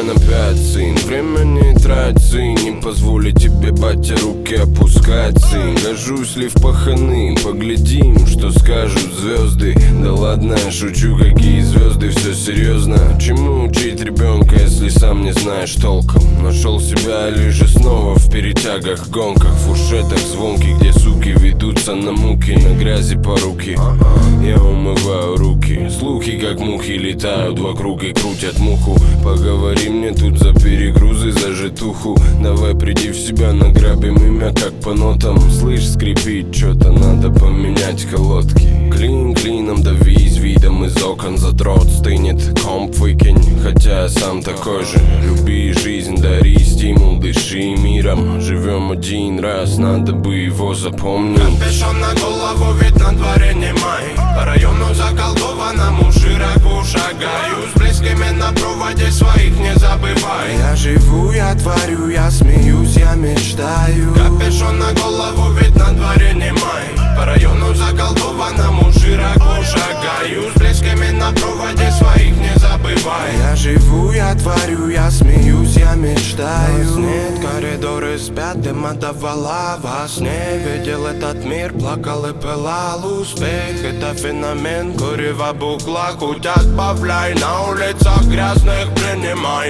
Отдыхай на 5, сын, время не трать, сын. Не позволю тебе, батя, руки опускать, сын. Гожусь ли в паханы, поглядим, что скажут звезды. Да ладно, шучу, какие звезды, все серьезно. Чему учить ребенка, если сам не знаешь толком? Нашел себя лишь снова в перетягах, гонках, фуршетах звонких, где суки ведутся на муки, на грязи по руки. Я умываю руки, слухи как мухи летают вокруг и крутят муху. Поговори мне тут за перегрузы, за житуху. Давай приди в себя, награбим имя как по нотам. Слышь, скрипит, что-то надо поменять колодки. Клин клином давись, видом из окон задрот стынет. Комп выкинь, хотя я сам такой же. Люби жизнь, дари стимул, дыши миром. Живем один раз, надо бы его запомнить. Капюшон на голову, ведь на дворе не май. По району заколдованному широко шагаю. С близкими на проводе своих не забывай. Я живу, я творю, я смеюсь, я мечтаю. Капюшон на голову, ведь на дворе не май. По району заколдованному широко шагаю. С близкими на проводе своих не забывай. Я живу, я творю, я смеюсь, я мечтаю. Нас нет, коридоры спят, дым отдавала во сне. Видел этот мир, плакал и пылал. Успех, это феномен, курева букла. Хоть отбавляй, на улицах грязных принимай.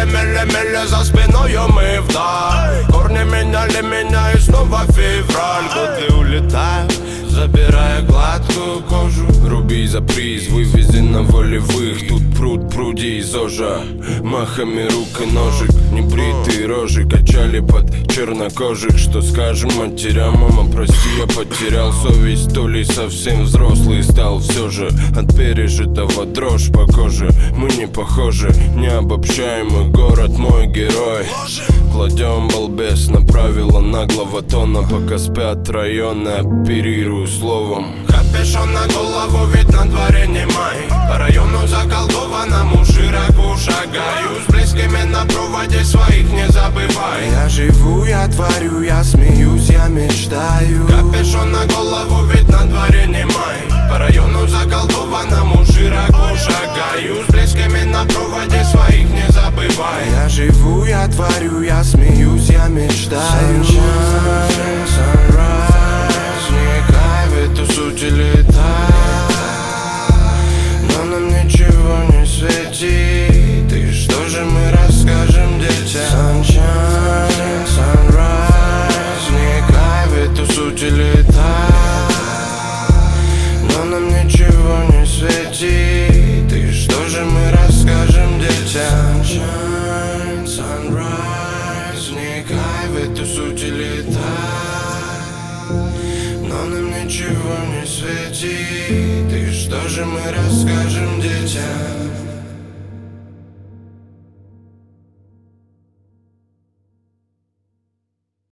Меле за спиною мы вдаль. Корни меняли меня и снова февраль. Годы улетают, забирая гладкую кожу. Руби за приз, вывези на волевых. Тут пруд, пруди из ожа. Махами рук и ножик. Небритые рожи качали под чернокожих. Что скажем матерям, мама, прости, я потерял совесть. То ли совсем взрослый стал все же. От пережитого дрожь по коже. Мы не похожи, необобщаемый город, мой герой. Кладем балбес на правила наглого тона. Пока спят районы, оперирую словом. Капюшон на голову, ведь на дворе не май. По району заколдованному широко шагаю. С близкими на проводе своих не забывай. Я живу, я творю, я смеюсь, я мечтаю. Капюшон на голову, ведь на дворе не май. По району заколдованному широко шагаю. С близкими на проводе своих не забывай. Я живу, я творю, я смеюсь, я мечтаю. Sunshine, sunrise, не кайф, эту суть летает. Но нам ничего не светит. И что же мы расскажем детям? Sunshine, sunrise, не кайф, эту суть летает. Но нам ничего не светит. И что же мы расскажем детям? Sunshine, sunrise, не кайф, эту суть летает. Но нам ничего не светит. И что же мы расскажем детям?